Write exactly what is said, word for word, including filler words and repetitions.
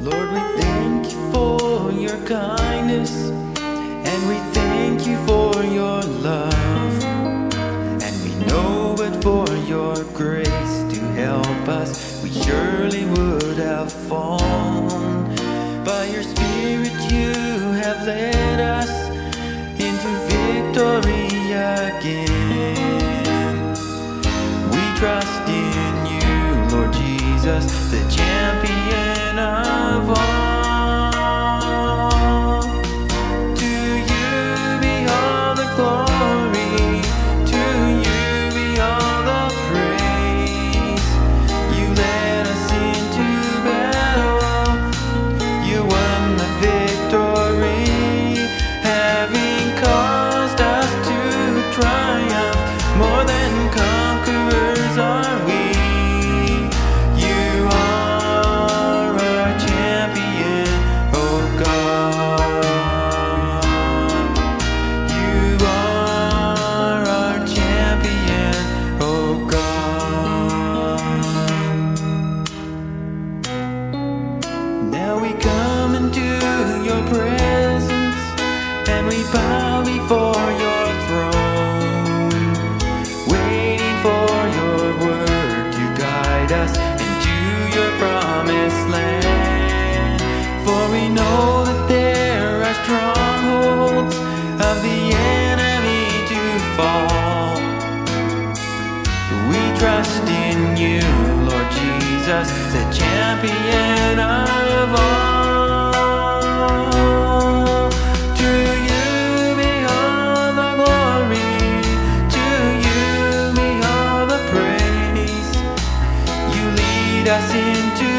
Lord, we thank you for your kindness, and we thank you for your love, and we know but for your grace to help us, we surely would have fallen. By your Spirit you have led us into victory again. We trust in you, Lord Jesus, the champion of all. To you be all the glory, to you be all the praise. You led us into battle, you won the victory, having caused us to triumph. More than conquerors are we. You are our champion, oh God. You are our champion, oh God. Now we come into your presence, and we bow before your throne, waiting for your word to guide us into your promised land. For we know that there are strongholds of the enemy to fall. We trust in you, Lord Jesus, the champion of all. To you be all the glory, to you be all the praise. You lead us into